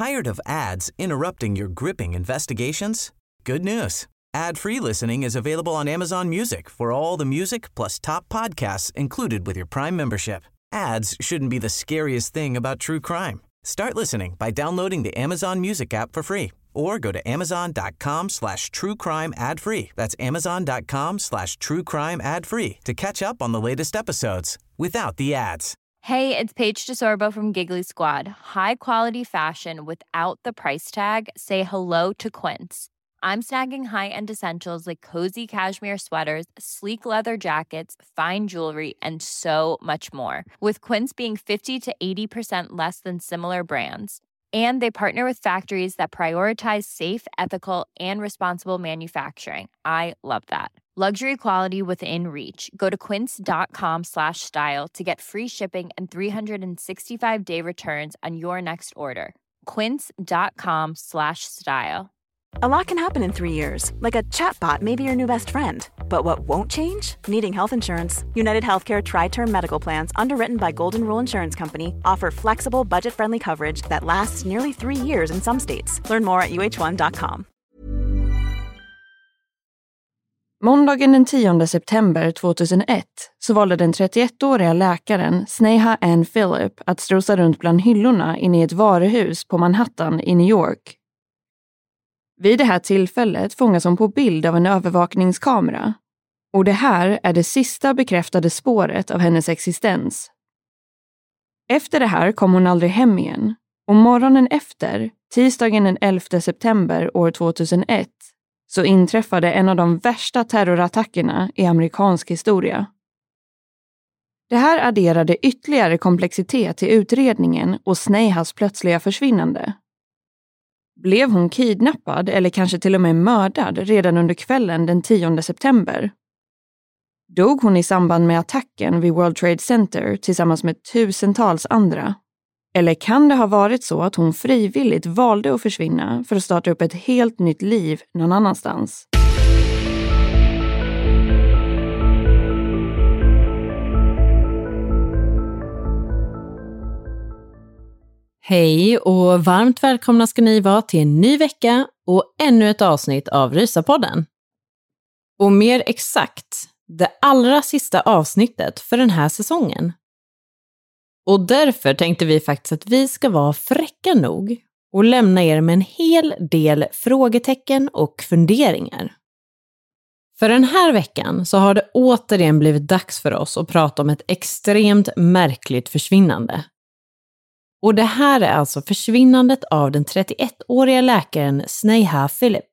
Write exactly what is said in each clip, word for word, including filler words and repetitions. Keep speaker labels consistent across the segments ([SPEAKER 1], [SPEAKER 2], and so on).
[SPEAKER 1] Tired of ads interrupting your gripping investigations? Good news. Ad-free listening is available on Amazon Music for all the music plus top podcasts included with your Prime membership. Ads shouldn't be the scariest thing about true crime. Start listening by downloading the Amazon Music app for free or go to amazon.com slash true crime ad free. That's amazon.com slash true crime ad free to catch up on the latest episodes without the ads.
[SPEAKER 2] Hey, it's Paige DeSorbo from Giggly Squad. High quality fashion without the price tag. Say hello to Quince. I'm snagging high-end essentials like cozy cashmere sweaters, sleek leather jackets, fine jewelry, and so much more. With Quince being fifty to eighty percent less than similar brands. And they partner with factories that prioritize safe, ethical, and responsible manufacturing. I love that. Luxury quality within reach. Go to quince.com slash style to get free shipping and three sixty-five day returns on your next order. Quince.com slash style.
[SPEAKER 3] A lot can happen in three years, like a chatbot may be your new best friend. But what won't change? Needing health insurance. United Healthcare Tri-Term Medical Plans, underwritten by Golden Rule Insurance Company, offer flexible, budget-friendly coverage that lasts nearly three years in some states. Learn more at u h one dot com.
[SPEAKER 4] Måndagen den tionde september tjugohundraett så valde den trettioettåriga läkaren Sneha Ann Phillip att strosa runt bland hyllorna inne i ett varuhus på Manhattan i New York. Vid det här tillfället fångas hon på bild av en övervakningskamera. Och det här är det sista bekräftade spåret av hennes existens. Efter det här kom hon aldrig hem igen. Och morgonen efter, tisdagen den elfte september år tjugohundraett, så inträffade en av de värsta terrorattackerna i amerikansk historia. Det här adderade ytterligare komplexitet till utredningen och Snehas plötsliga försvinnande. Blev hon kidnappad eller kanske till och med mördad redan under kvällen den tionde september? Dog hon i samband med attacken vid World Trade Center tillsammans med tusentals andra? Eller kan det ha varit så att hon frivilligt valde att försvinna för att starta upp ett helt nytt liv någon annanstans?
[SPEAKER 5] Hej och varmt välkomna ska ni vara till en ny vecka och ännu ett avsnitt av Rysapodden. Och mer exakt, det allra sista avsnittet för den här säsongen. Och därför tänkte vi faktiskt att vi ska vara fräcka nog och lämna er med en hel del frågetecken och funderingar. För den här veckan så har det återigen blivit dags för oss att prata om ett extremt märkligt försvinnande. Och det här är alltså försvinnandet av den trettioettåriga läkaren Sneha Phillip.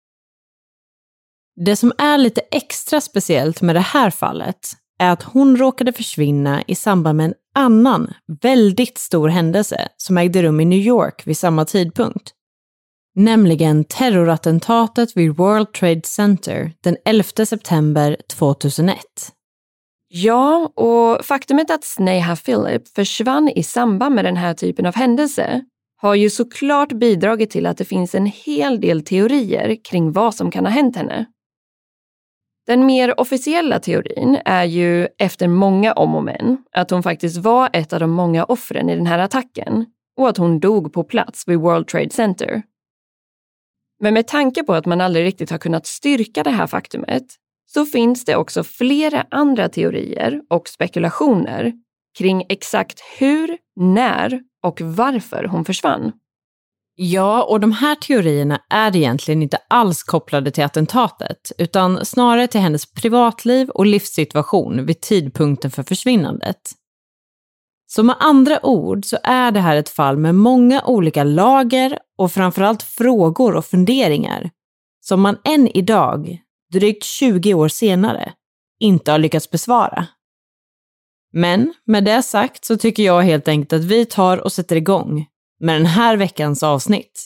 [SPEAKER 5] Det som är lite extra speciellt med det här fallet är att hon råkade försvinna i samband med en annan väldigt stor händelse som ägde rum i New York vid samma tidpunkt. Nämligen terrorattentatet vid World Trade Center den elfte september tjugohundraett.
[SPEAKER 4] Ja, och faktumet att Sneha Phillip försvann i samband med den här typen av händelse har ju såklart bidragit till att det finns en hel del teorier kring vad som kan ha hänt henne. Den mer officiella teorin är ju efter många om och men att hon faktiskt var ett av de många offren i den här attacken och att hon dog på plats vid World Trade Center. Men med tanke på att man aldrig riktigt har kunnat styrka det här faktumet så finns det också flera andra teorier och spekulationer kring exakt hur, när och varför hon försvann.
[SPEAKER 5] Ja, och de här teorierna är egentligen inte alls kopplade till attentatet utan snarare till hennes privatliv och livssituation vid tidpunkten för försvinnandet. Så med andra ord så är det här ett fall med många olika lager och framförallt frågor och funderingar som man än idag, drygt tjugo år senare, inte har lyckats besvara. Men med det sagt så tycker jag helt enkelt att vi tar och sätter igång med den här veckans avsnitt.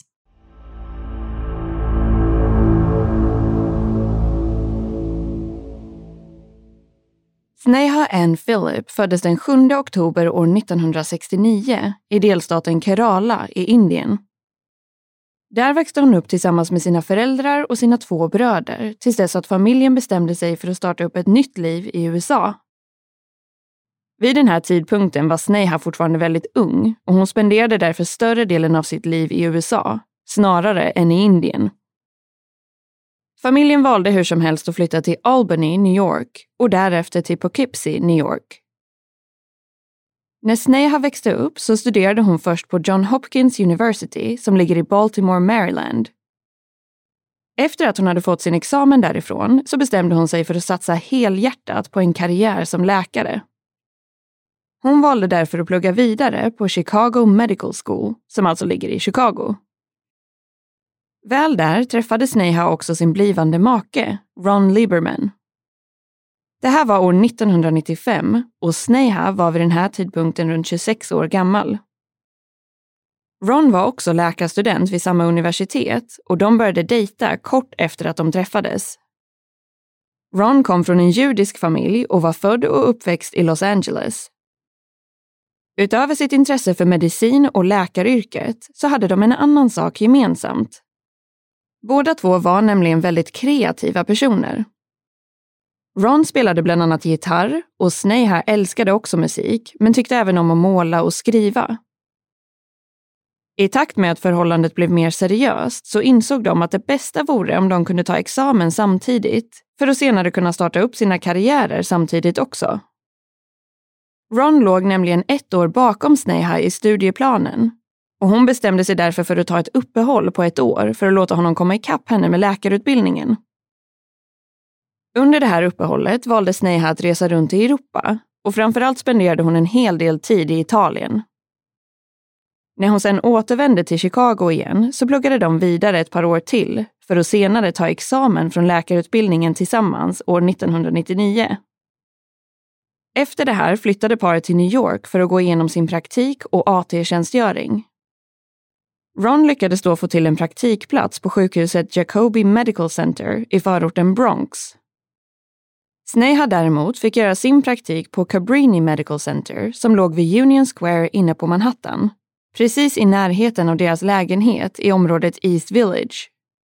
[SPEAKER 4] Sneha Ann Phillip föddes den sjunde oktober år nittonhundrasextionio i delstaten Kerala i Indien. Där växte hon upp tillsammans med sina föräldrar och sina två bröder tills dess att familjen bestämde sig för att starta upp ett nytt liv i U S A. Vid den här tidpunkten var Sneha fortfarande väldigt ung och hon spenderade därför större delen av sitt liv i U S A, snarare än i Indien. Familjen valde hur som helst att flytta till Albany, New York och därefter till Poughkeepsie, New York. När Sneha växte upp så studerade hon först på Johns Hopkins University som ligger i Baltimore, Maryland. Efter att hon hade fått sin examen därifrån så bestämde hon sig för att satsa helhjärtat på en karriär som läkare. Hon valde därför att plugga vidare på Chicago Medical School, som alltså ligger i Chicago. Väl där träffade Sneha också sin blivande make, Ron Lieberman. Det här var år nittonhundranittiofem och Sneha var vid den här tidpunkten runt tjugosex år gammal. Ron var också läkarstudent vid samma universitet och de började dejta kort efter att de träffades. Ron kom från en judisk familj och var född och uppväxt i Los Angeles. Utöver sitt intresse för medicin och läkaryrket så hade de en annan sak gemensamt. Båda två var nämligen väldigt kreativa personer. Ron spelade bland annat gitarr och Sneha älskade också musik men tyckte även om att måla och skriva. I takt med att förhållandet blev mer seriöst så insåg de att det bästa vore om de kunde ta examen samtidigt för att senare kunna starta upp sina karriärer samtidigt också. Ron låg nämligen ett år bakom Sneha i studieplanen och hon bestämde sig därför för att ta ett uppehåll på ett år för att låta honom komma ikapp henne med läkarutbildningen. Under det här uppehållet valde Sneha att resa runt i Europa och framförallt spenderade hon en hel del tid i Italien. När hon sedan återvände till Chicago igen så pluggade de vidare ett par år till för att senare ta examen från läkarutbildningen tillsammans år nittonhundranittionio. Efter det här flyttade paret till New York för att gå igenom sin praktik och A T-tjänstgöring. Ron lyckades då få till en praktikplats på sjukhuset Jacobi Medical Center i förorten Bronx. Sneha däremot fick göra sin praktik på Cabrini Medical Center som låg vid Union Square inne på Manhattan, precis i närheten av deras lägenhet i området East Village.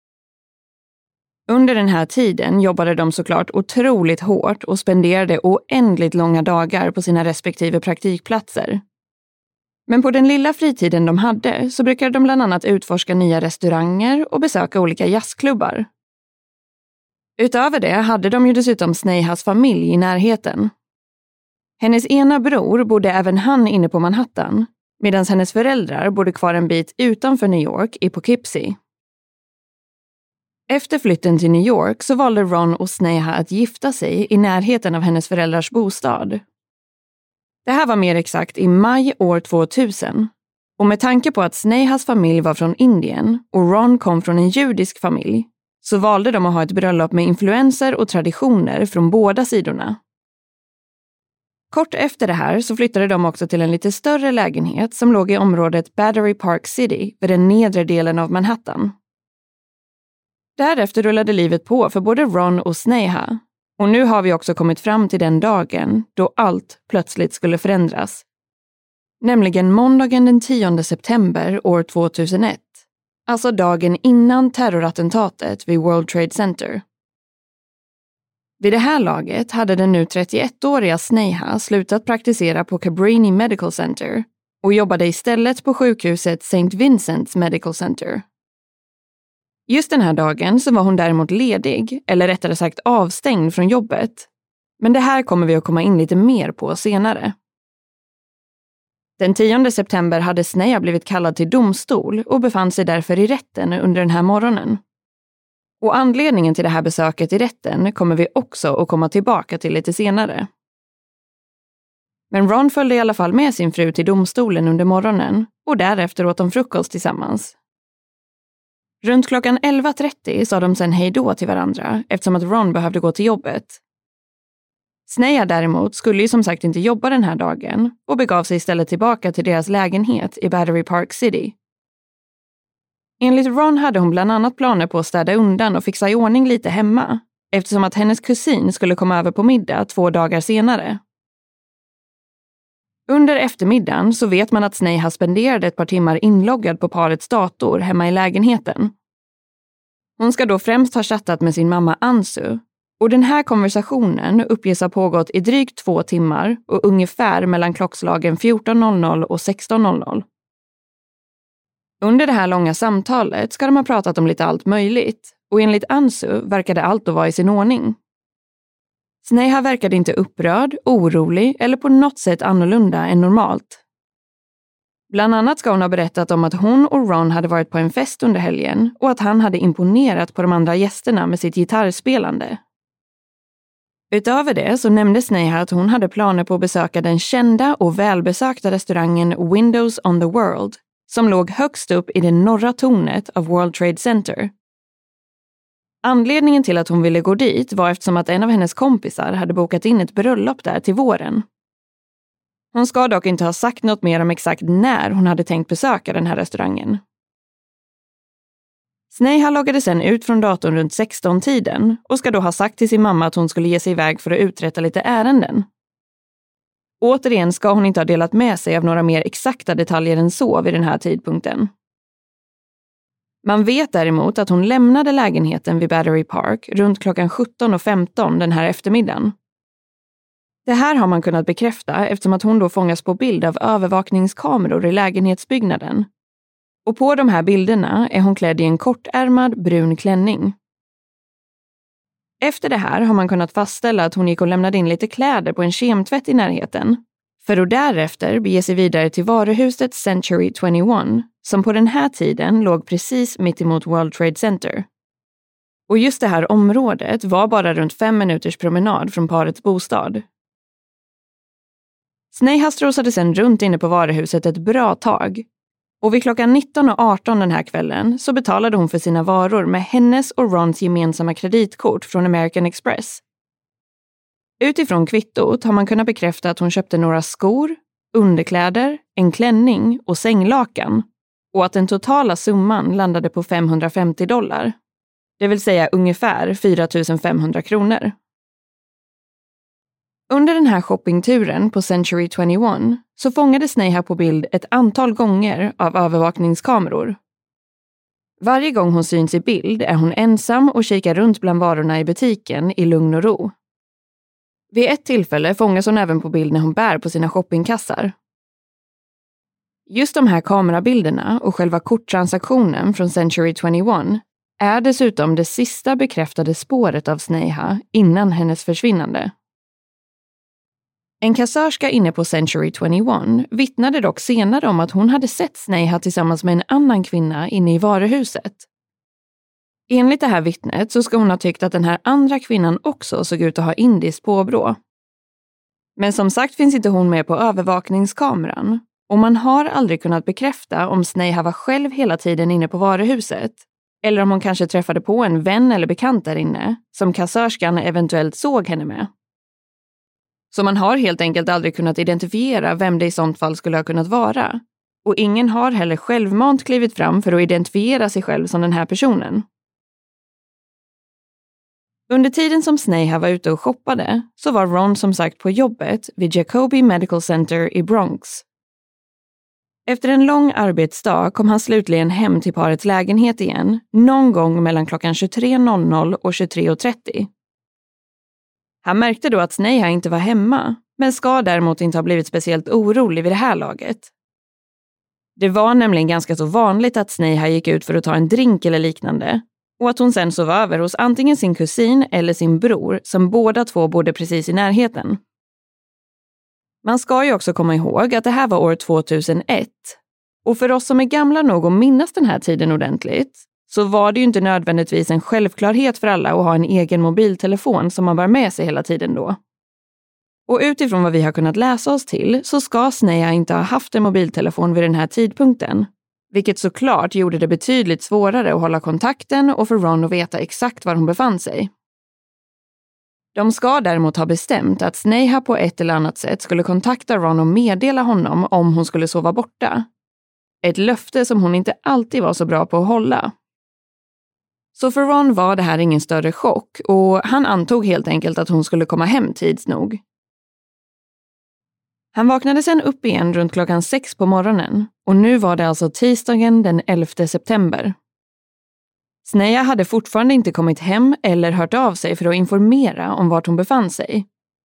[SPEAKER 4] Under den här tiden jobbade de såklart otroligt hårt och spenderade oändligt långa dagar på sina respektive praktikplatser. Men på den lilla fritiden de hade så brukade de bland annat utforska nya restauranger och besöka olika jazzklubbar. Utöver det hade de ju dessutom Snehas familj i närheten. Hennes ena bror bodde även han inne på Manhattan, medan hennes föräldrar bodde kvar en bit utanför New York i Poughkeepsie. Efter flytten till New York så valde Ron och Sneha att gifta sig i närheten av hennes föräldrars bostad. Det här var mer exakt i maj år tvåtusen. Och med tanke på att Snehas familj var från Indien och Ron kom från en judisk familj så valde de att ha ett bröllop med influenser och traditioner från båda sidorna. Kort efter det här så flyttade de också till en lite större lägenhet som låg i området Battery Park City vid den nedre delen av Manhattan. Därefter rullade livet på för både Ron och Sneha. Och nu har vi också kommit fram till den dagen då allt plötsligt skulle förändras. Nämligen måndagen den tionde september år tvåtusenett. Alltså dagen innan terrorattentatet vid World Trade Center. Vid det här laget hade den nu trettioettåriga Sneha slutat praktisera på Cabrini Medical Center och jobbade istället på sjukhuset Saint Vincent's Medical Center. Just den här dagen så var hon däremot ledig, eller rättare sagt avstängd från jobbet. Men det här kommer vi att komma in lite mer på senare. Den tionde september hade Sneha blivit kallad till domstol och befann sig därför i rätten under den här morgonen. Och anledningen till det här besöket i rätten kommer vi också att komma tillbaka till lite senare. Men Ron följde i alla fall med sin fru till domstolen under morgonen och därefter åt de frukost tillsammans. Runt klockan elva trettio sa de sen hej då till varandra eftersom att Ron behövde gå till jobbet. Sneha däremot skulle ju som sagt inte jobba den här dagen och begav sig istället tillbaka till deras lägenhet i Battery Park City. Enligt Ron hade hon bland annat planer på att städa undan och fixa i ordning lite hemma eftersom att hennes kusin skulle komma över på middag två dagar senare. Under eftermiddagen så vet man att Sneha spenderade ett par timmar inloggad på parets dator hemma i lägenheten. Hon ska då främst ha chattat med sin mamma Ansu Och den här konversationen uppges ha pågått i drygt två timmar och ungefär mellan klockslagen fjorton noll noll och sexton noll noll. Under det här långa samtalet ska de ha pratat om lite allt möjligt och enligt Ansu verkade allt då vara i sin ordning. Sneha verkade inte upprörd, orolig eller på något sätt annorlunda än normalt. Bland annat ska hon ha berättat om att hon och Ron hade varit på en fest under helgen och att han hade imponerat på de andra gästerna med sitt gitarrspelande. Utöver det så nämnde Sneha att hon hade planer på att besöka den kända och välbesökta restaurangen Windows on the World som låg högst upp i det norra tornet av World Trade Center. Anledningen till att hon ville gå dit var eftersom att en av hennes kompisar hade bokat in ett bröllop där till våren. Hon ska dock inte ha sagt något mer om exakt när hon hade tänkt besöka den här restaurangen. Sneha loggade sen ut från datorn runt sexton-tiden och ska då ha sagt till sin mamma att hon skulle ge sig iväg för att uträtta lite ärenden. Återigen ska hon inte ha delat med sig av några mer exakta detaljer än så vid den här tidpunkten. Man vet däremot att hon lämnade lägenheten vid Battery Park runt klockan sjutton och femton den här eftermiddagen. Det här har man kunnat bekräfta eftersom att hon då fångas på bild av övervakningskameror i lägenhetsbyggnaden. Och på de här bilderna är hon klädd i en kortärmad brun klänning. Efter det här har man kunnat fastställa att hon gick och lämnade in lite kläder på en kemtvätt i närheten. För att därefter bege sig vidare till varuhuset Century tjugoett som på den här tiden låg precis mitt emot World Trade Center. Och just det här området var bara runt fem minuters promenad från parets bostad. Sneha strosade sen runt inne på varuhuset ett bra tag. Och vid klockan nitton och arton den här kvällen så betalade hon för sina varor med hennes och Rons gemensamma kreditkort från American Express. Utifrån kvittot har man kunnat bekräfta att hon köpte några skor, underkläder, en klänning och sänglakan och att den totala summan landade på femhundrafemtio dollar. Det vill säga ungefär fyra tusen femhundra kronor. Under den här shoppingturen på Century tjugoett så fångade Sneha på bild ett antal gånger av övervakningskameror. Varje gång hon syns i bild är hon ensam och kikar runt bland varorna i butiken i lugn och ro. Vid ett tillfälle fångas hon även på bild när hon bär på sina shoppingkassar. Just de här kamerabilderna och själva korttransaktionen från Century tjugoett är dessutom det sista bekräftade spåret av Sneha innan hennes försvinnande. En kassörska inne på Century tjugoett vittnade dock senare om att hon hade sett Sneha tillsammans med en annan kvinna inne i varuhuset. Enligt det här vittnet så ska hon ha tyckt att den här andra kvinnan också såg ut att ha indiskt påbrå. Men som sagt finns inte hon med på övervakningskameran och man har aldrig kunnat bekräfta om Sneha var själv hela tiden inne på varuhuset eller om hon kanske träffade på en vän eller bekant där inne som kassörskan eventuellt såg henne med. Så man har helt enkelt aldrig kunnat identifiera vem det i sånt fall skulle ha kunnat vara. Och ingen har heller självmant klivit fram för att identifiera sig själv som den här personen. Under tiden som Sneha var ute och shoppade så var Ron som sagt på jobbet vid Jacobi Medical Center i Bronx. Efter en lång arbetsdag kom han slutligen hem till parets lägenhet igen någon gång mellan klockan tjugotre noll noll och tjugotre trettio. Han märkte då att Sneha inte var hemma, men ska däremot inte ha blivit speciellt orolig vid det här laget. Det var nämligen ganska så vanligt att Sneha gick ut för att ta en drink eller liknande, och att hon sen sov över hos antingen sin kusin eller sin bror som båda två bodde precis i närheten. Man ska ju också komma ihåg att det här var år tvåtusenett, och för oss som är gamla nog att minnas den här tiden ordentligt så var det ju inte nödvändigtvis en självklarhet för alla att ha en egen mobiltelefon som man bar med sig hela tiden då. Och utifrån vad vi har kunnat läsa oss till så ska Sneha inte ha haft en mobiltelefon vid den här tidpunkten, vilket såklart gjorde det betydligt svårare att hålla kontakten och för Ron att veta exakt var hon befann sig. De ska däremot ha bestämt att Sneha på ett eller annat sätt skulle kontakta Ron och meddela honom om hon skulle sova borta. Ett löfte som hon inte alltid var så bra på att hålla. Så för Ron var det här ingen större chock och han antog helt enkelt att hon skulle komma hem tids nog. Han vaknade sen upp igen runt klockan sex på morgonen och nu var det alltså tisdagen den elfte september. Sneha hade fortfarande inte kommit hem eller hört av sig för att informera om vart hon befann sig.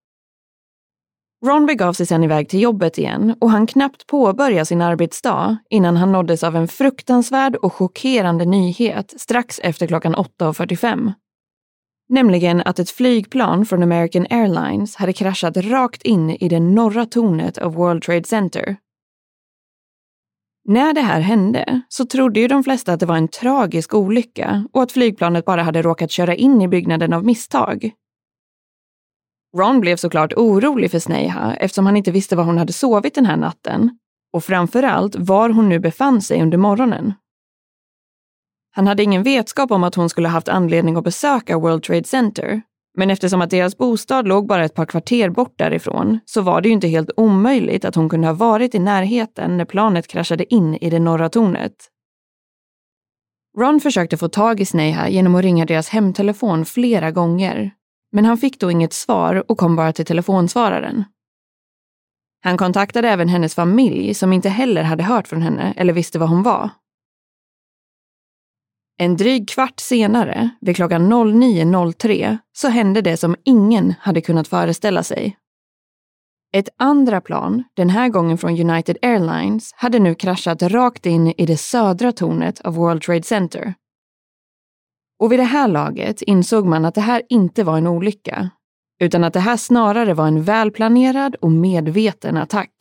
[SPEAKER 4] Ron begav sig sedan iväg till jobbet igen och han knappt påbörja sin arbetsdag innan han nåddes av en fruktansvärd och chockerande nyhet strax efter klockan åtta fyrtiofem. Nämligen att ett flygplan från American Airlines hade kraschat rakt in i det norra tornet av World Trade Center. När det här hände så trodde ju de flesta att det var en tragisk olycka och att flygplanet bara hade råkat köra in i byggnaden av misstag. Ron blev såklart orolig för Sneha eftersom han inte visste var hon hade sovit den här natten och framförallt var hon nu befann sig under morgonen. Han hade ingen vetskap om att hon skulle haft anledning att besöka World Trade Center, men eftersom att deras bostad låg bara ett par kvarter bort därifrån så var det ju inte helt omöjligt att hon kunde ha varit i närheten när planet kraschade in i det norra tornet. Ron försökte få tag i Sneha genom att ringa deras hemtelefon flera gånger, men han fick då inget svar och kom bara till telefonsvararen. Han kontaktade även hennes familj som inte heller hade hört från henne eller visste var hon var. En dryg kvart senare, vid klockan nio noll tre, så hände det som ingen hade kunnat föreställa sig. Ett andra plan, den här gången från United Airlines, hade nu kraschat rakt in i det södra tornet av World Trade Center. Och vid det här laget insåg man att det här inte var en olycka, utan att det här snarare var en välplanerad och medveten attack.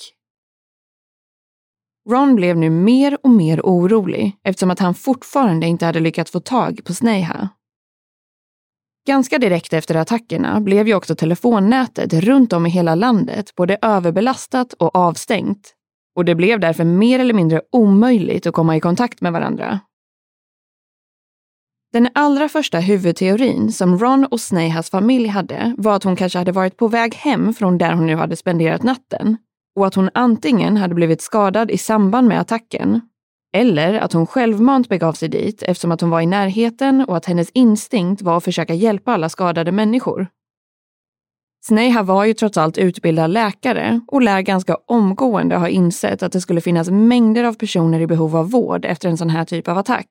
[SPEAKER 4] Ron blev nu mer och mer orolig eftersom att han fortfarande inte hade lyckats få tag på Sneha. Ganska direkt efter attackerna blev ju också telefonnätet runt om i hela landet både överbelastat och avstängt, och det blev därför mer eller mindre omöjligt att komma i kontakt med varandra. Den allra första huvudteorin som Ron och Snehas familj hade var att hon kanske hade varit på väg hem från där hon nu hade spenderat natten och att hon antingen hade blivit skadad i samband med attacken eller att hon självmant begav sig dit eftersom att hon var i närheten och att hennes instinkt var att försöka hjälpa alla skadade människor. Sneha var ju trots allt utbildad läkare och lär ganska omgående ha insett att det skulle finnas mängder av personer i behov av vård efter en sån här typ av attack.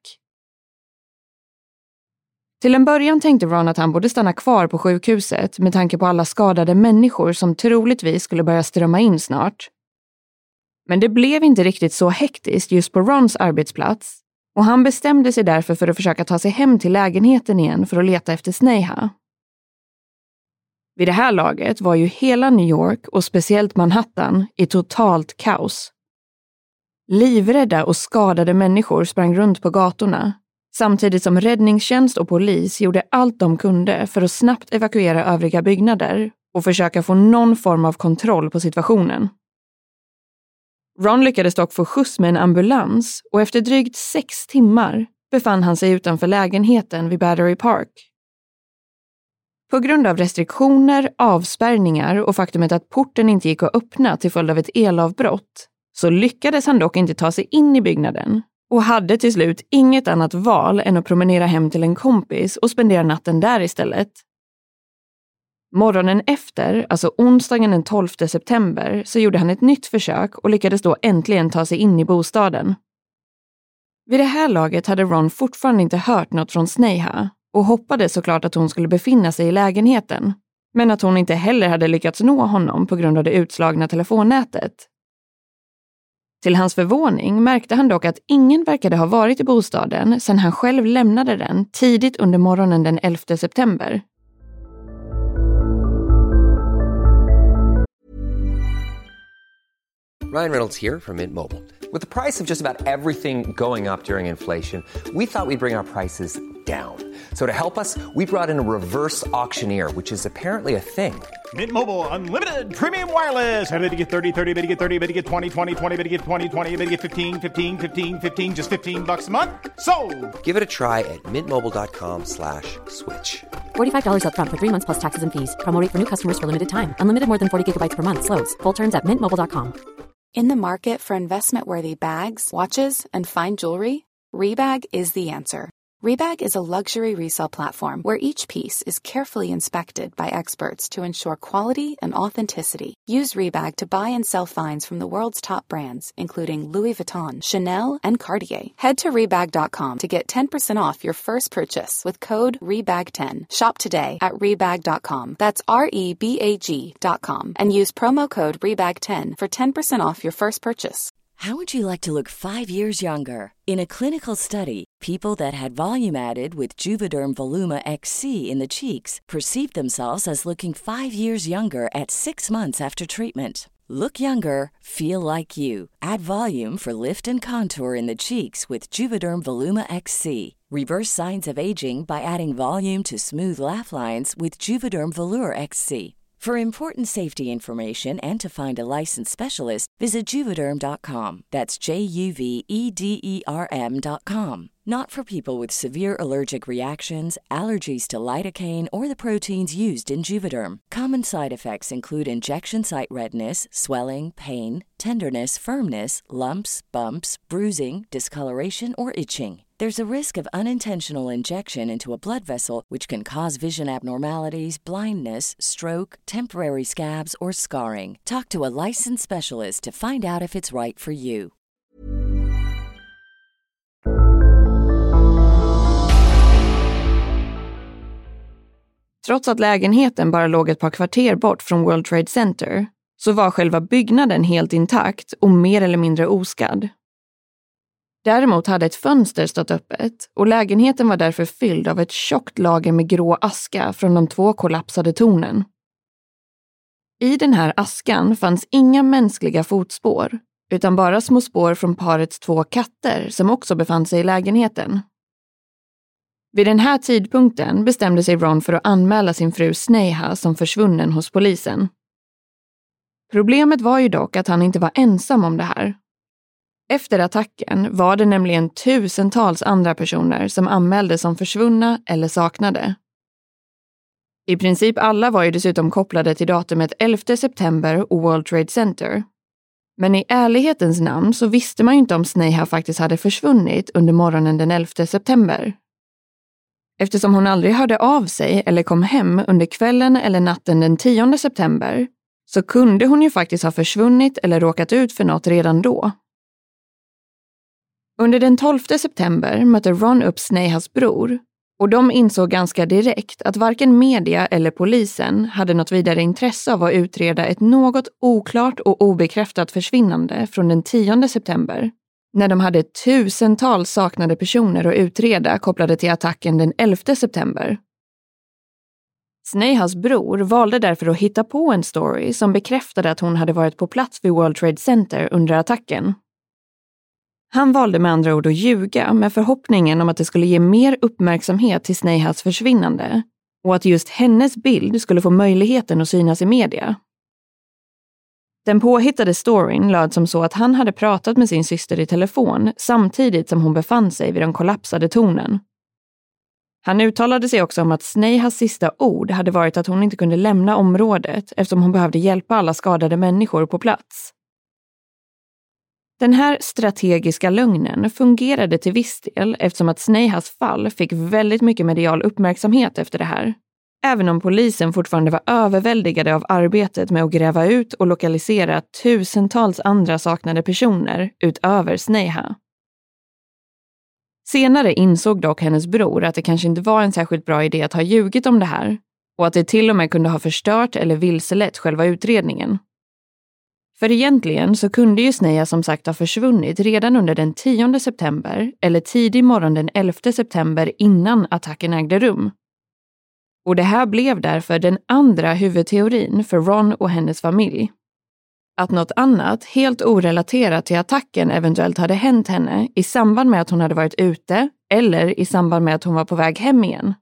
[SPEAKER 4] Till en början tänkte Ron att han borde stanna kvar på sjukhuset med tanke på alla skadade människor som troligtvis skulle börja strömma in snart. Men det blev inte riktigt så hektiskt just på Rons arbetsplats och han bestämde sig därför för att försöka ta sig hem till lägenheten igen för att leta efter Sneha. Vid det här laget var ju hela New York och speciellt Manhattan i totalt kaos. Livrädda och skadade människor sprang runt på gatorna, samtidigt som räddningstjänst och polis gjorde allt de kunde för att snabbt evakuera övriga byggnader och försöka få någon form av kontroll på situationen. Ron lyckades dock få skjuts med en ambulans och efter drygt sex timmar befann han sig utanför lägenheten vid Battery Park. På grund av restriktioner, avspärrningar och faktumet att porten inte gick att öppna till följd av ett elavbrott så lyckades han dock inte ta sig in i byggnaden och hade till slut inget annat val än att promenera hem till en kompis och spendera natten där istället. Morgonen efter, alltså onsdagen den tolfte september, så gjorde han ett nytt försök och lyckades då äntligen ta sig in i bostaden. Vid det här laget hade Ron fortfarande inte hört något från Sneha och hoppades såklart att hon skulle befinna sig i lägenheten, men att hon inte heller hade lyckats nå honom på grund av det utslagna telefonnätet. Till hans förvåning märkte han dock att ingen verkade ha varit i bostaden sedan han själv lämnade den tidigt under morgonen den elfte september.
[SPEAKER 6] Ryan Reynolds here from Mint Mobile. With the price of just about everything going up during inflation, we thought we'd bring our prices down. So to help us, we brought in a reverse auctioneer, which is apparently a thing.
[SPEAKER 7] Mint Mobile Unlimited Premium Wireless. How to get thirty, thirty, how to get thirty, how to get twenty, twenty, twenty, how to get twenty, twenty, how to get fifteen, fifteen, fifteen, fifteen, just fifteen bucks a month? Sold!
[SPEAKER 6] Give it a try at mintmobile.com slash switch.
[SPEAKER 8] forty-five dollars up front for three months plus taxes and fees. Promo rate for new customers for limited time. Unlimited more than forty gigabytes per month. Slows full terms at mint mobile dot com.
[SPEAKER 9] In the market for investment-worthy bags, watches, and fine jewelry, Rebag is the answer. Rebag is a luxury resale platform where each piece is carefully inspected by experts to ensure quality and authenticity. Use Rebag to buy and sell finds from the world's top brands, including Louis Vuitton, Chanel, and Cartier. Head to Rebag dot com to get ten percent off your first purchase with code R E B A G ten. Shop today at Rebag dot com. That's R E B A G dot com. And use promo code R E B A G ten for ten percent off your first purchase.
[SPEAKER 10] How would you like to look five years younger? In a clinical study, people that had volume added with Juvederm Voluma X C in the cheeks perceived themselves as looking five years younger at six months after treatment. Look younger, feel like you. Add volume for lift and contour in the cheeks with Juvederm Voluma X C. Reverse signs of aging by adding volume to smooth laugh lines with Juvederm Volure X C. For important safety information and to find a licensed specialist, visit Juvederm dot com. That's J U V E D E R M dot com. Not for people with severe allergic reactions, allergies to lidocaine, or the proteins used in Juvederm. Common side effects include injection site redness, swelling, pain, tenderness, firmness, lumps, bumps, bruising, discoloration, or itching. There's a risk of unintentional injection into a blood vessel, which can cause vision abnormalities, blindness, stroke, temporary scabs, or scarring. Talk to a licensed specialist to find out if it's right for you.
[SPEAKER 4] Trots att lägenheten bara låg ett par kvarter bort från World Trade Center så var själva byggnaden helt intakt och mer eller mindre oskadd. Däremot hade ett fönster stått öppet och lägenheten var därför fylld av ett tjockt lager med grå aska från de två kollapsade tornen. I den här askan fanns inga mänskliga fotspår utan bara små spår från parets två katter som också befann sig i lägenheten. Vid den här tidpunkten bestämde sig Ron för att anmäla sin fru Sneha som försvunnen hos polisen. Problemet var ju dock att han inte var ensam om det här. Efter attacken var det nämligen tusentals andra personer som anmäldes som försvunna eller saknade. I princip alla var ju dessutom kopplade till datumet elfte september och World Trade Center. Men i ärlighetens namn så visste man ju inte om Sneha faktiskt hade försvunnit under morgonen den elfte september. Eftersom hon aldrig hörde av sig eller kom hem under kvällen eller natten den tionde september så kunde hon ju faktiskt ha försvunnit eller råkat ut för något redan då. Under den tolfte september mötte Ron upp Snehas bror och de insåg ganska direkt att varken media eller polisen hade något vidare intresse av att utreda ett något oklart och obekräftat försvinnande från den tionde september när de hade tusentals saknade personer att utreda kopplade till attacken den elfte september. Snehas bror valde därför att hitta på en story som bekräftade att hon hade varit på plats vid World Trade Center under attacken. Han valde med andra ord att ljuga med förhoppningen om att det skulle ge mer uppmärksamhet till Snehas försvinnande och att just hennes bild skulle få möjligheten att synas i media. Den påhittade storyn löd som så att han hade pratat med sin syster i telefon samtidigt som hon befann sig vid den kollapsade tornen. Han uttalade sig också om att Snehas sista ord hade varit att hon inte kunde lämna området eftersom hon behövde hjälpa alla skadade människor på plats. Den här strategiska lögnen fungerade till viss del eftersom att Snehas fall fick väldigt mycket medial uppmärksamhet efter det här. Även om polisen fortfarande var överväldigade av arbetet med att gräva ut och lokalisera tusentals andra saknade personer utöver Sneha. Senare insåg dock hennes bror att det kanske inte var en särskilt bra idé att ha ljugit om det här och att det till och med kunde ha förstört eller vilselett själva utredningen. För egentligen så kunde ju Sneha som sagt ha försvunnit redan under den tionde september eller tidig morgon den elfte september innan attacken ägde rum. Och det här blev därför den andra huvudteorin för Ron och hennes familj. Att något annat, helt orelaterat till attacken eventuellt hade hänt henne i samband med att hon hade varit ute eller i samband med att hon var på väg hem igen.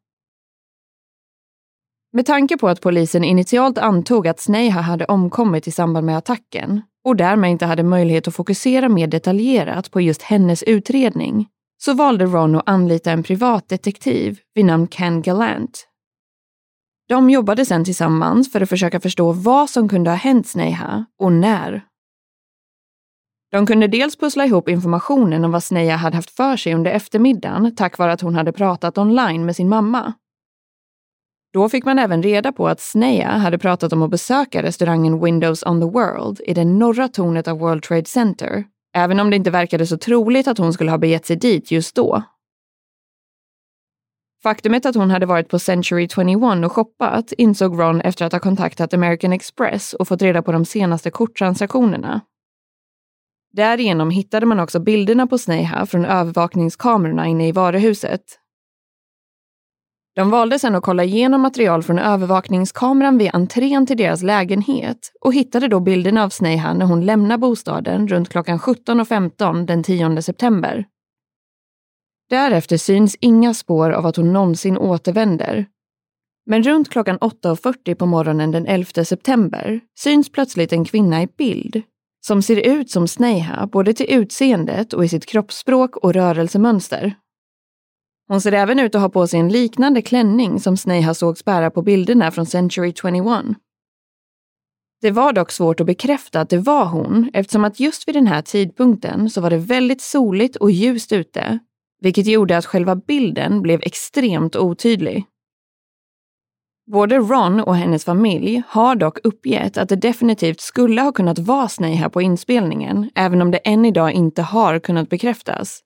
[SPEAKER 4] Med tanke på att polisen initialt antog att Sneha hade omkommit i samband med attacken och därmed inte hade möjlighet att fokusera mer detaljerat på just hennes utredning så valde Ron att anlita en privatdetektiv vid namn Ken Gallant. De jobbade sedan tillsammans för att försöka förstå vad som kunde ha hänt Sneha och när. De kunde dels pussla ihop informationen om vad Sneha hade haft för sig under eftermiddagen tack vare att hon hade pratat online med sin mamma. Då fick man även reda på att Sneha hade pratat om att besöka restaurangen Windows on the World i det norra tornet av World Trade Center, även om det inte verkade så troligt att hon skulle ha begett sig dit just då. Faktumet att hon hade varit på Century tjugoett och shoppat insåg Ron efter att ha kontaktat American Express och fått reda på de senaste korttransaktionerna. Därigenom hittade man också bilderna på Sneha från övervakningskamerorna inne i varuhuset. De valde sedan att kolla igenom material från övervakningskameran vid entrén till deras lägenhet och hittade då bilderna av Sneha när hon lämnar bostaden runt klockan sjutton femton den tionde september. Därefter syns inga spår av att hon någonsin återvänder. Men runt klockan åtta fyrtio på morgonen den elfte september syns plötsligt en kvinna i bild som ser ut som Sneha både till utseendet och i sitt kroppsspråk och rörelsemönster. Hon ser även ut att ha på sig en liknande klänning som Sneha sågs bära på bilderna från Century tjugoett. Det var dock svårt att bekräfta att det var hon eftersom att just vid den här tidpunkten så var det väldigt soligt och ljust ute, vilket gjorde att själva bilden blev extremt otydlig. Både Ron och hennes familj har dock uppgett att det definitivt skulle ha kunnat vara Sneha på inspelningen, även om det än idag inte har kunnat bekräftas.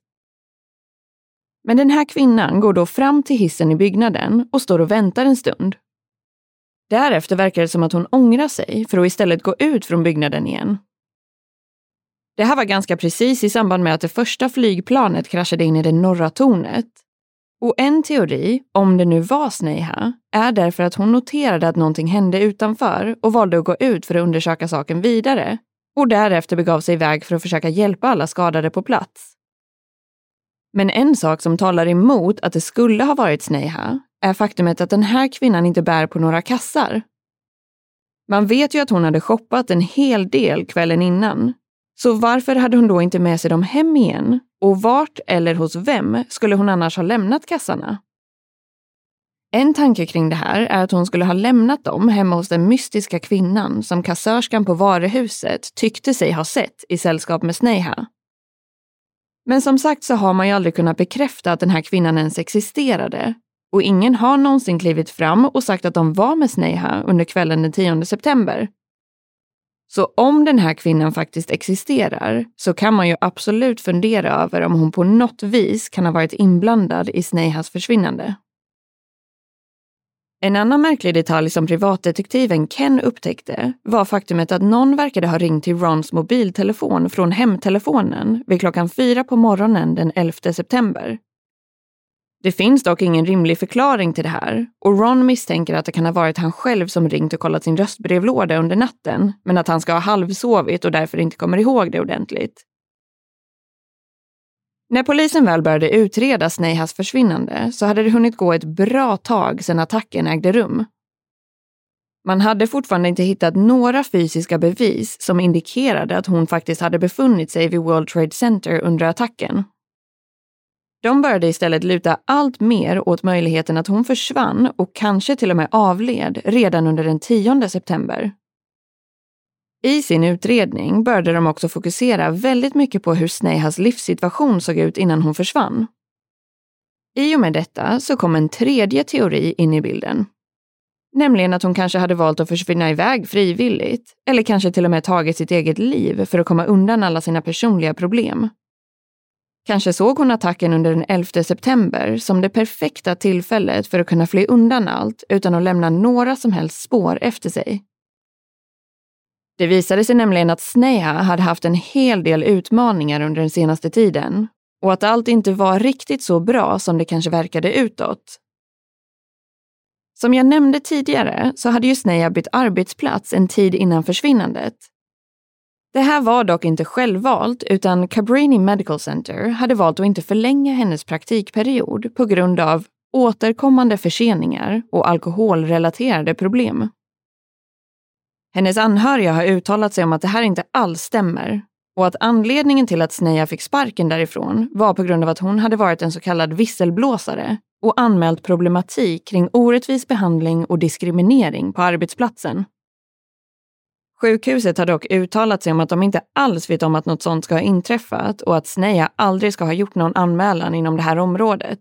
[SPEAKER 4] Men den här kvinnan går då fram till hissen i byggnaden och står och väntar en stund. Därefter verkar det som att hon ångrar sig för att istället gå ut från byggnaden igen. Det här var ganska precis i samband med att det första flygplanet kraschade in i det norra tornet. Och en teori, om det nu var Sneha, är därför att hon noterade att någonting hände utanför och valde att gå ut för att undersöka saken vidare och därefter begav sig iväg för att försöka hjälpa alla skadade på plats. Men en sak som talar emot att det skulle ha varit Sneha är faktumet att den här kvinnan inte bär på några kassar. Man vet ju att hon hade shoppat en hel del kvällen innan. Så varför hade hon då inte med sig dem hem igen? Och vart eller hos vem skulle hon annars ha lämnat kassarna? En tanke kring det här är att hon skulle ha lämnat dem hemma hos den mystiska kvinnan som kassörskan på varuhuset tyckte sig ha sett i sällskap med Sneha. Men som sagt så har man ju aldrig kunnat bekräfta att den här kvinnan ens existerade. Och ingen har någonsin klivit fram och sagt att de var med Sneha under kvällen den tionde september. Så om den här kvinnan faktiskt existerar så kan man ju absolut fundera över om hon på något vis kan ha varit inblandad i Snehas försvinnande. En annan märklig detalj som privatdetektiven Ken upptäckte var faktumet att någon verkade ha ringt till Rons mobiltelefon från hemtelefonen vid klockan fyra på morgonen den elfte september. Det finns dock ingen rimlig förklaring till det här och Ron misstänker att det kan ha varit han själv som ringt och kollat sin röstbrevlåda under natten, men att han ska ha halvsovit och därför inte kommer ihåg det ordentligt. När polisen väl började utreda Snehas försvinnande så hade det hunnit gå ett bra tag sedan attacken ägde rum. Man hade fortfarande inte hittat några fysiska bevis som indikerade att hon faktiskt hade befunnit sig vid World Trade Center under attacken. De började istället luta allt mer åt möjligheten att hon försvann och kanske till och med avled redan under den tionde september. I sin utredning började de också fokusera väldigt mycket på hur Snehas livssituation såg ut innan hon försvann. I och med detta så kom en tredje teori in i bilden. Nämligen att hon kanske hade valt att försvinna iväg frivilligt eller kanske till och med tagit sitt eget liv för att komma undan alla sina personliga problem. Kanske såg hon attacken under den elfte september som det perfekta tillfället för att kunna fly undan allt utan att lämna några som helst spår efter sig. Det visade sig nämligen att Sneha hade haft en hel del utmaningar under den senaste tiden och att allt inte var riktigt så bra som det kanske verkade utåt. Som jag nämnde tidigare så hade ju Sneha bytt arbetsplats en tid innan försvinnandet. Det här var dock inte självvalt utan Cabrini Medical Center hade valt att inte förlänga hennes praktikperiod på grund av återkommande förseningar och alkoholrelaterade problem. Hennes anhöriga har uttalat sig om att det här inte alls stämmer och att anledningen till att Sneha fick sparken därifrån var på grund av att hon hade varit en så kallad visselblåsare och anmält problematik kring orättvis behandling och diskriminering på arbetsplatsen. Sjukhuset har dock uttalat sig om att de inte alls vet om att något sånt ska ha inträffat och att Sneha aldrig ska ha gjort någon anmälan inom det här området.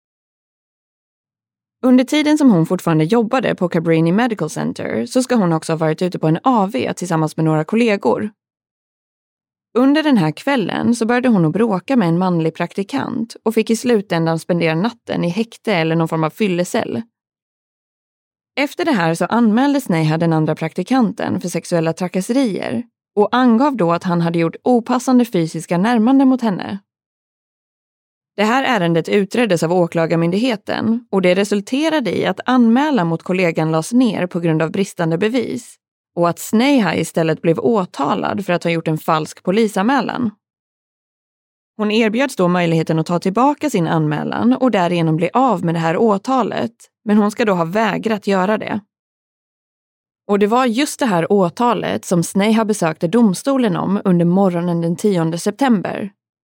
[SPEAKER 4] Under tiden som hon fortfarande jobbade på Cabrini Medical Center så ska hon också ha varit ute på en A V tillsammans med några kollegor. Under den här kvällen så började hon att bråka med en manlig praktikant och fick i slutändan spendera natten i häkte eller någon form av fyllecell. Efter det här så anmälde Sneha den andra praktikanten för sexuella trakasserier och angav då att han hade gjort opassande fysiska närmanden mot henne. Det här ärendet utreddes av åklagarmyndigheten och det resulterade i att anmälan mot kollegan lades ner på grund av bristande bevis och att Sneha istället blev åtalad för att ha gjort en falsk polisanmälan. Hon erbjöds då möjligheten att ta tillbaka sin anmälan och därigenom bli av med det här åtalet, men hon ska då ha vägrat göra det. Och det var just det här åtalet som Sneha besökte domstolen om under morgonen den tionde september.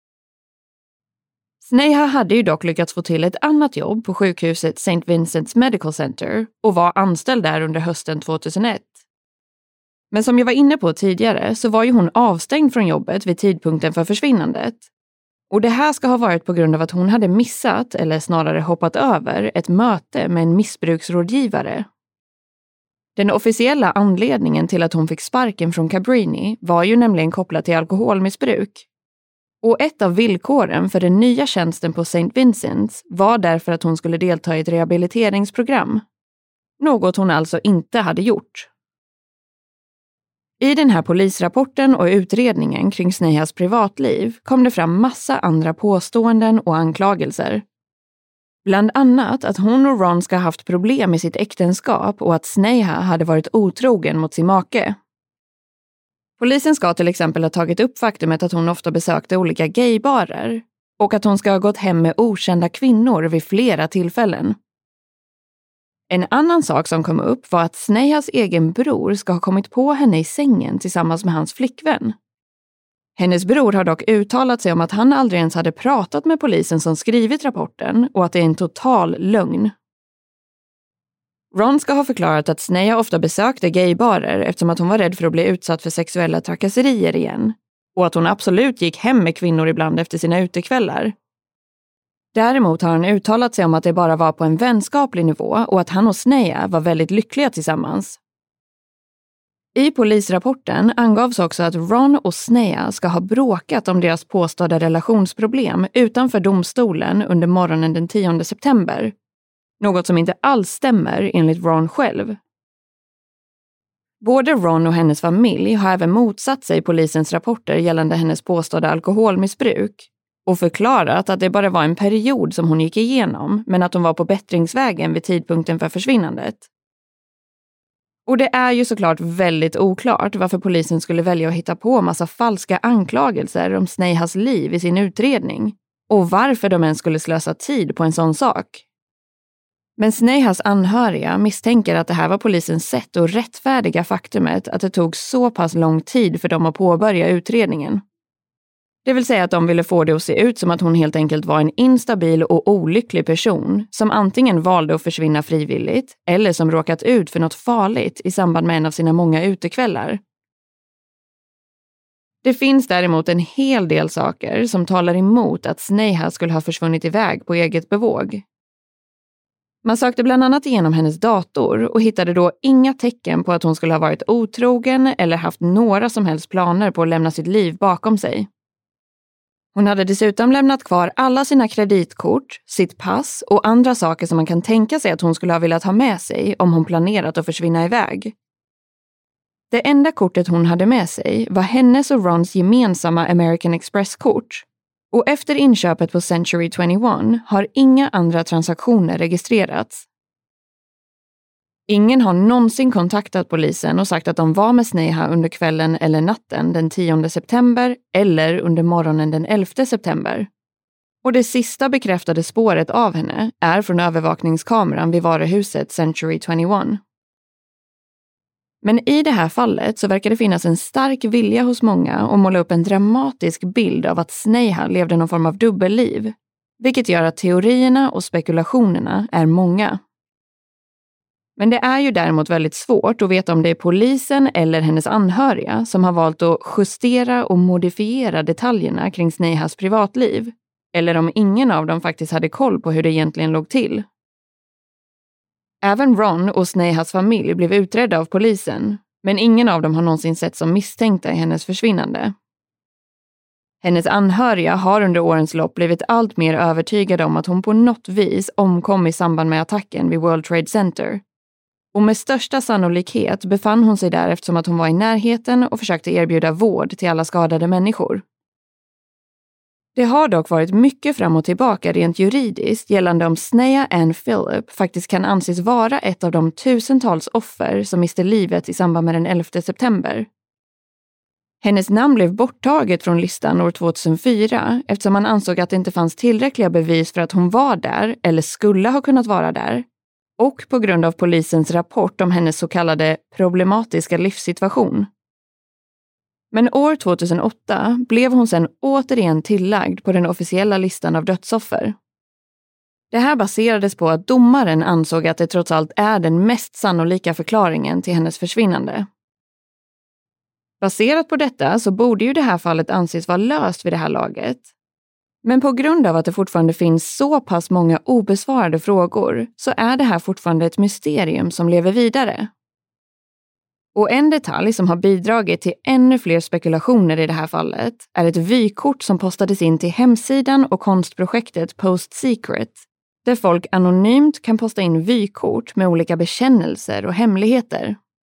[SPEAKER 4] Sneha hade ju dock lyckats få till ett annat jobb på sjukhuset Saint Vincent's Medical Center och var anställd där under hösten tjugohundraett. Men som jag var inne på tidigare så var ju hon avstängd från jobbet vid tidpunkten för försvinnandet. Och det här ska ha varit på grund av att hon hade missat, eller snarare hoppat över, ett möte med en missbruksrådgivare. Den officiella anledningen till att hon fick sparken från Cabrini var ju nämligen kopplat till alkoholmissbruk. Och ett av villkoren för den nya tjänsten på Saint Vincent's var därför att hon skulle delta i ett rehabiliteringsprogram. Något hon alltså inte hade gjort. I den här polisrapporten och utredningen kring Snehas privatliv kom det fram massa andra påståenden och anklagelser. Bland annat att hon och Ron ska ha haft problem i sitt äktenskap och att Sneha hade varit otrogen mot sin make. Polisen ska till exempel ha tagit upp faktumet att hon ofta besökte olika gaybarer och att hon ska ha gått hem med okända kvinnor vid flera tillfällen. En annan sak som kom upp var att Snehas egen bror ska ha kommit på henne i sängen tillsammans med hans flickvän. Hennes bror har dock uttalat sig om att han aldrig ens hade pratat med polisen som skrivit rapporten och att det är en total lögn. Ron ska ha förklarat att Sneha ofta besökte gaybarer eftersom att hon var rädd för att bli utsatt för sexuella trakasserier igen och att hon absolut gick hem med kvinnor ibland efter sina utekvällar. Däremot har han uttalat sig om att det bara var på en vänskaplig nivå och att han och Sneha var väldigt lyckliga tillsammans. I polisrapporten angavs också att Ron och Sneha ska ha bråkat om deras påstådda relationsproblem utanför domstolen under morgonen den tionde september. Något som inte alls stämmer enligt Ron själv. Både Ron och hennes familj har även motsatt sig polisens rapporter gällande hennes påstådda alkoholmissbruk och förklarat att det bara var en period som hon gick igenom men att hon var på bättringsvägen vid tidpunkten för försvinnandet. Och det är ju såklart väldigt oklart varför polisen skulle välja att hitta på massa falska anklagelser om Snehas liv i sin utredning och varför de ens skulle slösa tid på en sån sak. Men Snehas anhöriga misstänker att det här var polisens sätt att rättfärdiga faktumet att det tog så pass lång tid för dem att påbörja utredningen. Det vill säga att de ville få det att se ut som att hon helt enkelt var en instabil och olycklig person som antingen valde att försvinna frivilligt eller som råkat ut för något farligt i samband med en av sina många utekvällar. Det finns däremot en hel del saker som talar emot att Sneha skulle ha försvunnit iväg på eget bevåg. Man sökte bland annat igenom hennes dator och hittade då inga tecken på att hon skulle ha varit otrogen eller haft några som helst planer på att lämna sitt liv bakom sig. Hon hade dessutom lämnat kvar alla sina kreditkort, sitt pass och andra saker som man kan tänka sig att hon skulle ha velat ha med sig om hon planerat att försvinna iväg. Det enda kortet hon hade med sig var hennes och Rons gemensamma American Express-kort. Och efter inköpet på Century tjugoett har inga andra transaktioner registrerats. Ingen har någonsin kontaktat polisen och sagt att de var med Sneha under kvällen eller natten den tionde september eller under morgonen den elfte september. Och det sista bekräftade spåret av henne är från övervakningskameran vid varuhuset Century tjugoett. Men i det här fallet så verkar det finnas en stark vilja hos många att måla upp en dramatisk bild av att Sneha levde någon form av dubbelliv, vilket gör att teorierna och spekulationerna är många. Men det är ju däremot väldigt svårt att veta om det är polisen eller hennes anhöriga som har valt att justera och modifiera detaljerna kring Snehas privatliv, eller om ingen av dem faktiskt hade koll på hur det egentligen låg till. Även Ron och Snehas familj blev utredda av polisen, men ingen av dem har någonsin sett som misstänkta i hennes försvinnande. Hennes anhöriga har under årens lopp blivit allt mer övertygade om att hon på något vis omkom i samband med attacken vid World Trade Center. Och med största sannolikhet befann hon sig där eftersom att hon var i närheten och försökte erbjuda vård till alla skadade människor. Det har dock varit mycket fram och tillbaka rent juridiskt gällande om Sneha Ann Phillip faktiskt kan anses vara ett av de tusentals offer som miste livet i samband med den elfte september. Hennes namn blev borttaget från listan år tvåtusenfyra eftersom man ansåg att det inte fanns tillräckliga bevis för att hon var där eller skulle ha kunnat vara där, och på grund av polisens rapport om hennes så kallade problematiska livssituation. Men år tvåtusenåtta blev hon sedan återigen tillagd på den officiella listan av dödsoffer. Det här baserades på att domaren ansåg att det trots allt är den mest sannolika förklaringen till hennes försvinnande. Baserat på detta så borde ju det här fallet anses vara löst vid det här laget. Men på grund av att det fortfarande finns så pass många obesvarade frågor så är det här fortfarande ett mysterium som lever vidare. Och en detalj som har bidragit till ännu fler spekulationer i det här fallet är ett vykort som postades in till hemsidan och konstprojektet Post Secret, där folk anonymt kan posta in vykort med olika bekännelser och hemligheter.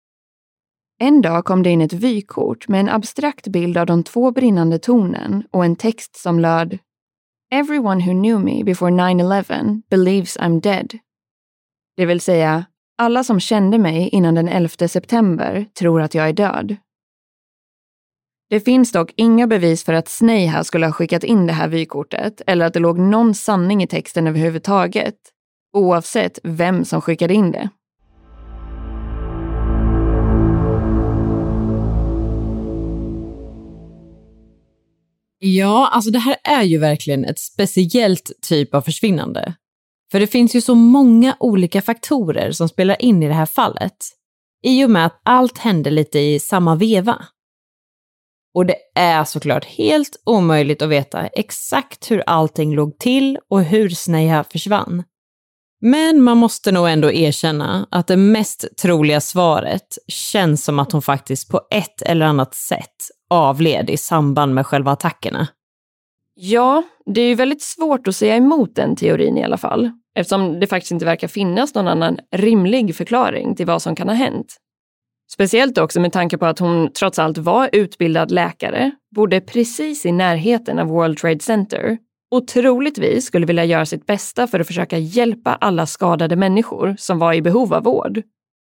[SPEAKER 4] En dag kom det in ett vykort med en abstrakt bild av de två brinnande tornen och en text som löd: "Everyone who knew me before nine eleven believes I'm dead." Det vill säga, alla som kände mig innan den elfte september tror att jag är död. Det finns dock inga bevis för att Sneha skulle ha skickat in det här vykortet eller att det låg någon sanning i texten överhuvudtaget, oavsett vem som skickade in det.
[SPEAKER 5] Ja, alltså det här är ju verkligen ett speciellt typ av försvinnande. För det finns ju så många olika faktorer som spelar in i det här fallet, i och med att allt hände lite i samma veva. Och det är såklart helt omöjligt att veta exakt hur allting låg till och hur Sneha försvann. Men man måste nog ändå erkänna att det mest troliga svaret känns som att hon faktiskt på ett eller annat sätt avled i samband med själva attackerna.
[SPEAKER 4] Ja, det är ju väldigt svårt att säga emot den teorin i alla fall, eftersom det faktiskt inte verkar finnas någon annan rimlig förklaring till vad som kan ha hänt. Speciellt också med tanke på att hon trots allt var utbildad läkare, bodde precis i närheten av World Trade Center och troligtvis skulle vilja göra sitt bästa för att försöka hjälpa alla skadade människor som var i behov av vård.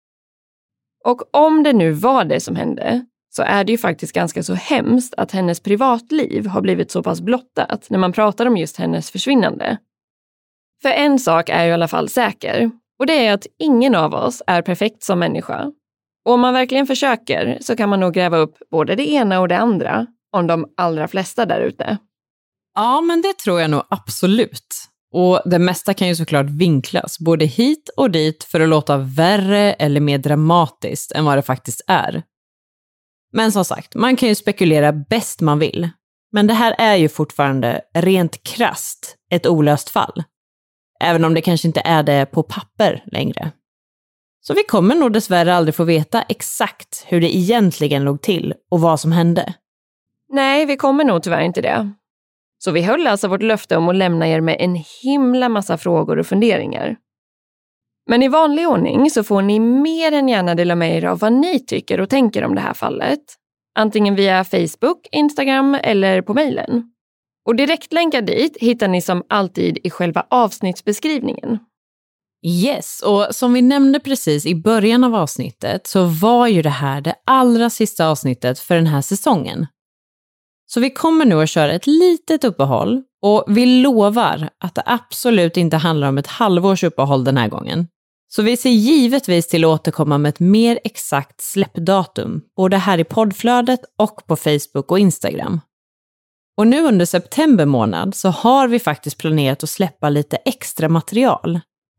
[SPEAKER 4] Och om det nu var det som hände, så är det ju faktiskt ganska så hemskt att hennes privatliv har blivit så pass blottat när man pratar om just hennes försvinnande. För en sak är ju i alla fall säker, och det är att ingen av oss är perfekt som människa. Och om man verkligen försöker så kan man nog gräva upp både det ena och det andra om de allra flesta där ute.
[SPEAKER 5] Ja, men det tror jag nog absolut. Och det mesta kan ju såklart vinklas både hit och dit för att låta värre eller mer dramatiskt än vad det faktiskt är. Men som sagt, man kan ju spekulera bäst man vill. Men det här är ju fortfarande rent krasst ett olöst fall. Även om det kanske inte är det på papper längre. Så vi kommer nog dessvärre aldrig få veta exakt hur det egentligen låg till och vad som hände.
[SPEAKER 4] Nej, vi kommer nog tyvärr inte det. Så vi höll alltså vårt löfte om att lämna er med en himla massa frågor och funderingar. Men i vanlig ordning så får ni mer än gärna dela med er av vad ni tycker och tänker om det här fallet. Antingen via Facebook, Instagram eller på mejlen. Och direktlänkar dit hittar ni som alltid i själva avsnittsbeskrivningen.
[SPEAKER 5] Yes, och som vi nämnde precis i början av avsnittet så var ju det här det allra sista avsnittet för den här säsongen. Så vi kommer nu att köra ett litet uppehåll och vi lovar att det absolut inte handlar om ett halvårs uppehåll den här gången. Så vi ser givetvis till att återkomma med ett mer exakt släppdatum, både här i poddflödet och på Facebook och Instagram. Och nu under september månad så har vi faktiskt planerat att släppa lite extra material.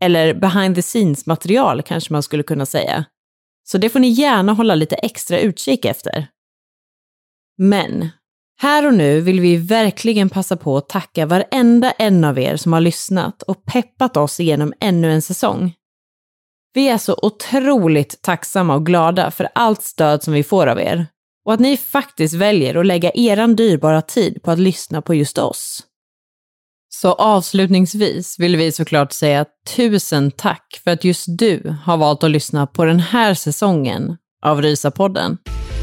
[SPEAKER 5] Eller behind the scenes material kanske man skulle kunna säga. Så det får ni gärna hålla lite extra utkik efter. Men här och nu vill vi verkligen passa på att tacka varenda en av er som har lyssnat och peppat oss igenom ännu en säsong. Vi är så otroligt tacksamma och glada för allt stöd som vi får av er. Och att ni faktiskt väljer att lägga eran dyrbara tid på att lyssna på just oss. Så avslutningsvis vill vi såklart säga tusen tack för att just du har valt att lyssna på den här säsongen av Rysapodden.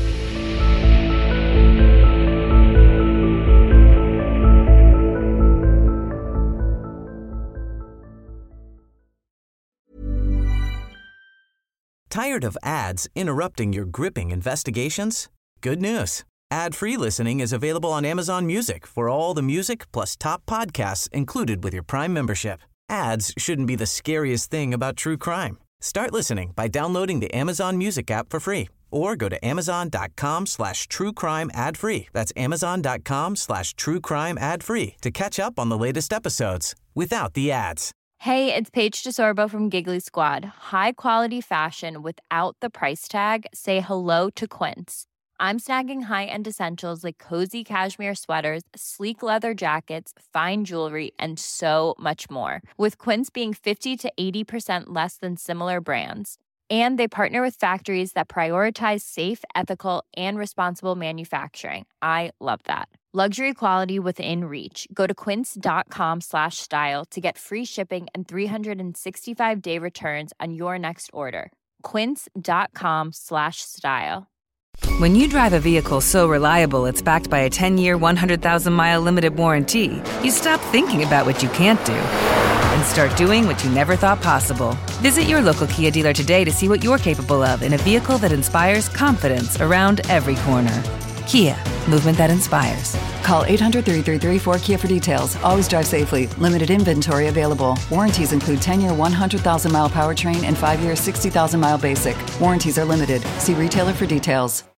[SPEAKER 1] Tired of ads interrupting your gripping investigations? Good news. Ad-free listening is available on Amazon Music for all the music plus top podcasts included with your Prime membership. Ads shouldn't be the scariest thing about true crime. Start listening by downloading the Amazon Music app for free or go to amazon.com slash true crime ad free. That's amazon.com slash true crime ad free to catch up on the latest episodes without the ads.
[SPEAKER 2] Hey, it's Paige DeSorbo from Giggly Squad. High quality fashion without the price tag. Say hello to Quince. I'm snagging high-end essentials like cozy cashmere sweaters, sleek leather jackets, fine jewelry, and so much more. With Quince being fifty to eighty percent less than similar brands. And they partner with factories that prioritize safe, ethical, and responsible manufacturing. I love that. Luxury quality within reach. Go to quince.com slash style to get free shipping and three sixty-five day returns on your next order. Quince.com slash style.
[SPEAKER 11] When you drive a vehicle so reliable it's backed by a ten-year, one hundred thousand mile limited warranty, you stop thinking about what you can't do and start doing what you never thought possible. Visit your local Kia dealer today to see what you're capable of in a vehicle that inspires confidence around every corner. Kia, movement that inspires.
[SPEAKER 12] Call eight hundred, three three three, four K I A for details. Always drive safely. Limited inventory available. Warranties include ten-year, one hundred thousand mile powertrain and five-year, sixty thousand mile basic. Warranties are limited. See retailer for details.